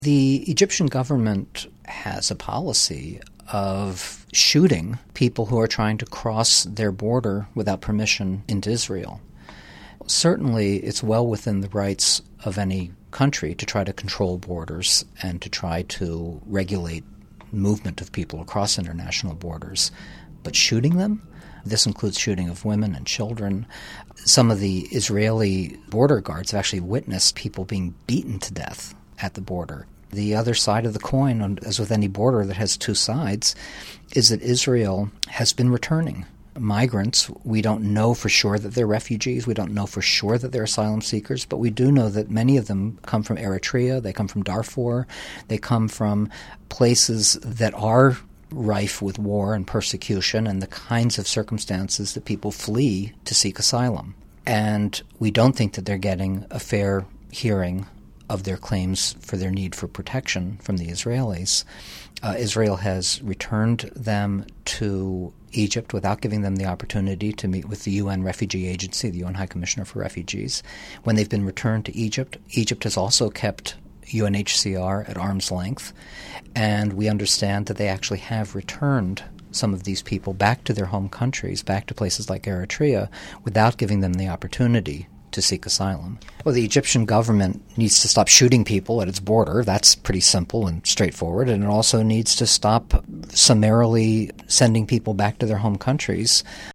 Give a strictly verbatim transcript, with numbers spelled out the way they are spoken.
The Egyptian government has a policy of shooting people who are trying to cross their border without permission into Israel. Certainly, it's well within the rights of any country to try to control borders and to try to regulate movement of people across international borders. But shooting them? This includes shooting of women and children. Some of the Israeli border guards have actually witnessed people being beaten to death at the border. The other side of the coin, as with any border that has two sides, is that Israel has been returning migrants. We don't know for sure that they're refugees. We don't know for sure that they're asylum seekers, but we do know that many of them come from Eritrea, they come from Darfur, they come from places that are rife with war and persecution and the kinds of circumstances that people flee to seek asylum. And we don't think that they're getting a fair hearing of their claims for their need for protection from the Israelis. Uh, Israel has returned them to Egypt without giving them the opportunity to meet with the U N Refugee Agency, the U N High Commissioner for Refugees. When they've been returned to Egypt, Egypt has also kept U N H C R at arm's length, and we understand that they actually have returned some of these people back to their home countries, back to places like Eritrea, without giving them the opportunity to seek asylum. Well, the Egyptian government needs to stop shooting people at its border. That's pretty simple and straightforward. And it also needs to stop summarily sending people back to their home countries